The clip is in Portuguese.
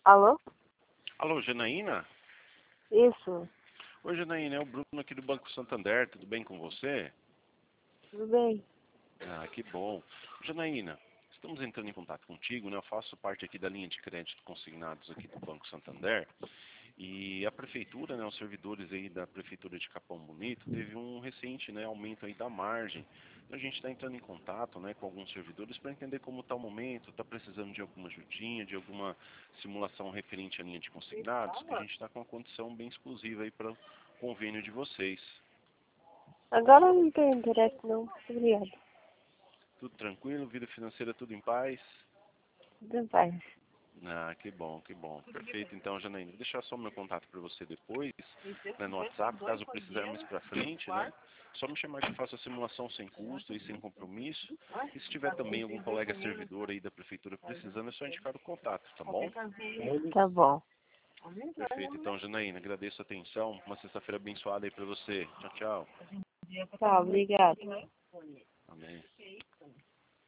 Alô? Alô, Janaína? Isso, Oi, Janaína, é o Bruno aqui do Banco Santander, tudo bem com você? tudo bem? Ah, que bom. Janaína, estamos entrando em contato contigo, né? Eu faço parte aqui da linha de crédito consignados aqui do Banco Santander e a prefeitura, né, os servidores aí da prefeitura de Capão Bonito teve um recente, né, aumento aí da margem. A gente está entrando em contato, né, com alguns servidores para entender como está o momento, está precisando de alguma ajudinha, de alguma simulação referente à linha de consignados, que a gente está com uma condição bem exclusiva aí para o convênio de vocês. Agora eu não tenho interesse não. Obrigado. Tudo tranquilo, vida financeira tudo em paz? Tudo em paz. Ah, que bom, que bom. Perfeito, então, Janaína, vou deixar só o meu contato para você depois, né, no WhatsApp, caso precisar mais para frente, né? Só me chamar que eu faço a simulação sem custo e sem compromisso. E se tiver também algum colega servidor aí da prefeitura precisando, é só indicar o contato, tá bom? Tá bom. Perfeito, então, Janaína, agradeço a atenção. Uma sexta-feira abençoada aí para você. Tchau, tchau. Tá, obrigado. Amém.